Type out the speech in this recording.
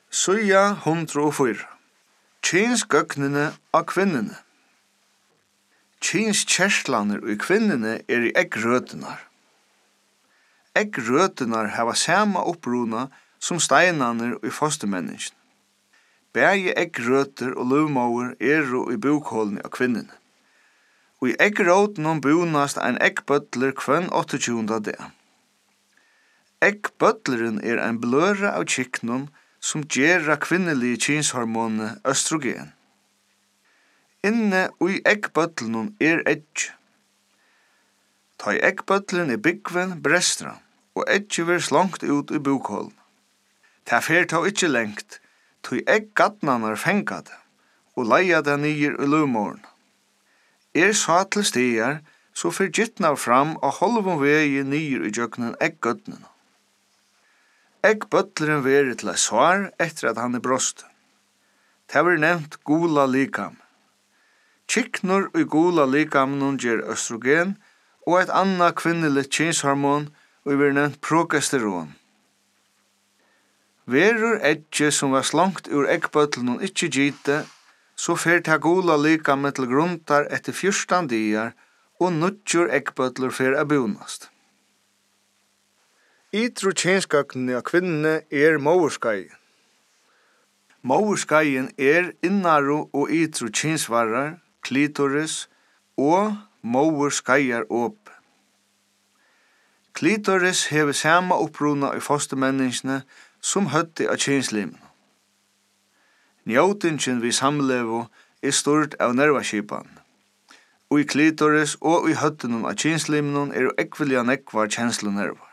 Suja 104. Kynsgøgnene av kvinnene. Kynskjerslaner i kvinnene i eggrøtenar. Eggrøtenar hava sama uppruna som steinaner i fostermenningen. Bægi eggrøter og løvmåur i bukhålene av kvinnene. Og i eggrøtenon bunast ein eggbøtler kvønn 28. dag. Eggbøtleren ein bløra av kyknon som gjerra kvinnelige kynshormonet østrogen. Inne i eggbøtlenon egg. Ta i eggbøtleren byggven brestra, og egget vil slangt ut i bukhålen. Ta fer ta ikkje lengt, ta eggatnanar fenga det, og leia det nyer i løvmåren. Sa til stier, så fer gittna fram og holvun vegi nyer i jøknen eggbøtlenen. Eggbøtleren veri til svar etter at han brost. Det var nevnt gula likam. Kyknor i gula likamnon gjer østrogen og et anna kvinnelig kynshormon og vi nevnt progesteron. Verur egge som var slangt ur eggbøtlenon ikkje gite, så fer ta gula likamet til gruntar etter 14 diar og nutjur eggbøtler fer abunast. Ytru kynskøgnene av kvinnene måurskaien. Måurskaien innaru og ytru kynsvarar, klitoris og måurskaiar åp. Klitoris hever sama uppruna i fostermenningsne som høtti av kynslimen. Njótingen vi samlevo stort av nervaskipan. Og i klitoris og i høttinum av kynslimen ekvilja nekvar kjenslunervar.